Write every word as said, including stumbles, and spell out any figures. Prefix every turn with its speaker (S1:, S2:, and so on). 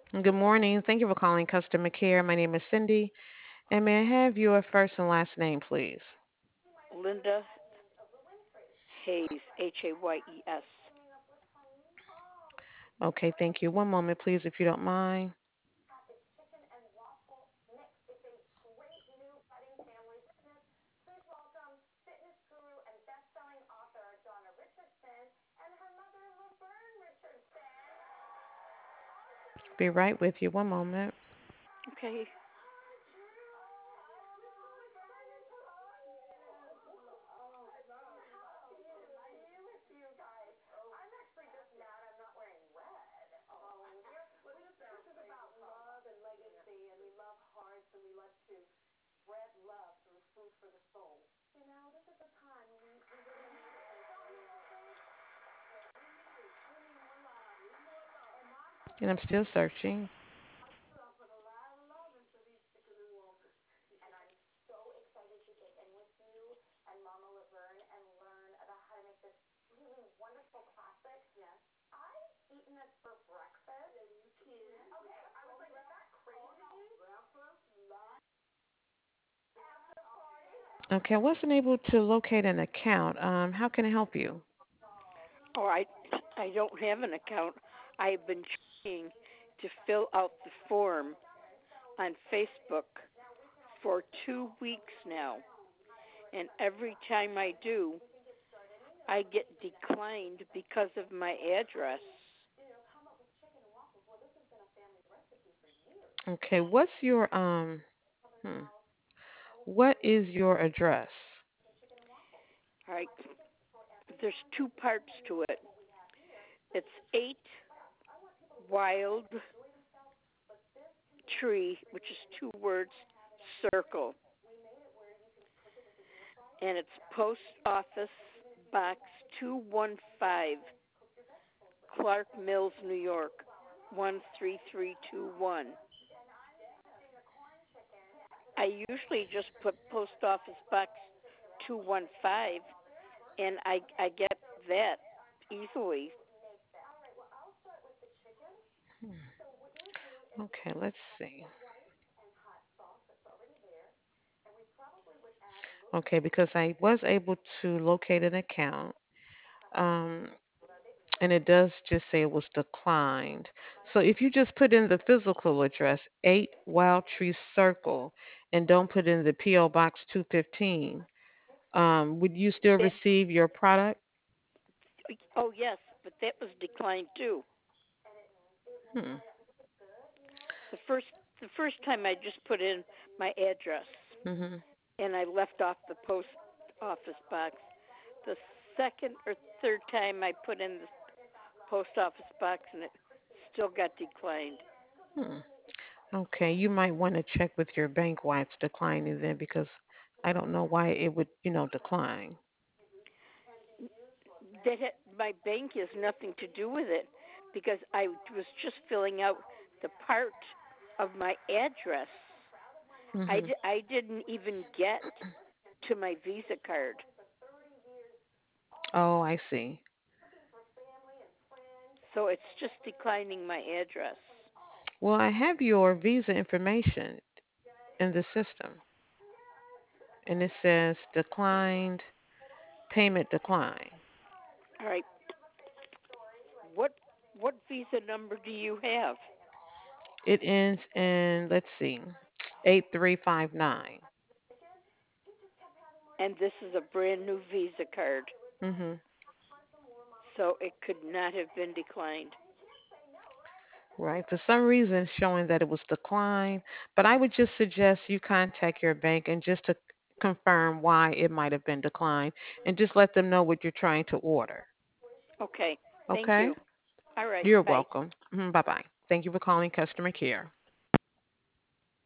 S1: Good morning. Thank you for calling customer care. My name is Cindy, and may I have your first and last name, please?
S2: Linda Hayes, H A Y E S.
S1: Okay, thank you. One moment, please, if you don't mind. Be right with you. One moment.
S2: Okay.
S1: And I'm still searching. Okay, I wasn't able to locate an account. Um, how can I help you?
S2: Oh, I I don't have an account. I've been trying to fill out the form on Facebook for two weeks now, and every time I do, I get declined because of my address.
S1: Okay, what's your um? Hmm, what is your address?
S2: All right. There's two parts to it. It's eight Wild Tree, which is two words, circle, and it's Post Office Box two one five, Clark Mills, New York, one three three two one. I usually just put Post Office Box two one five, and I I get that easily.
S1: Okay, let's see. Okay, because I was able to locate an account. Um, and it does just say it was declined. So if you just put in the physical address, eight Wild Tree Circle, and don't put in the P O. Box two fifteen, um, would you still
S2: That
S1: receive your product?
S2: oh yes, but that was declined too.
S1: Hmm.
S2: The first the first time I just put in my address
S1: Hmm.
S2: and I left off the post office box. The second or third time I put in the post office box and it still got declined.
S1: Hmm. Okay, you might want to check with your bank why it's declining then because I don't know why it would, you know, decline.
S2: That had, my bank has nothing to do with it because I was just filling out the part of my address. I,
S1: Hmm.
S2: di- I didn't even get to my Visa card.
S1: Oh, I see.
S2: So it's just declining my address.
S1: Well, I have your Visa information in the system, and it says declined, payment decline.
S2: All right. What what Visa number do you have?
S1: It ends in, let's see, eight three five nine.
S2: And this is a brand new Visa card.
S1: Mm-hmm.
S2: So it could not have been declined.
S1: Right. For some reason, it's showing that it was declined, but I would just suggest you contact your bank and just to confirm why it might have been declined and just let them know what you're trying to order.
S2: Okay. Thank
S1: Okay?
S2: you. All right.
S1: You're
S2: Bye.
S1: welcome. Bye bye. Thank you for calling customer care.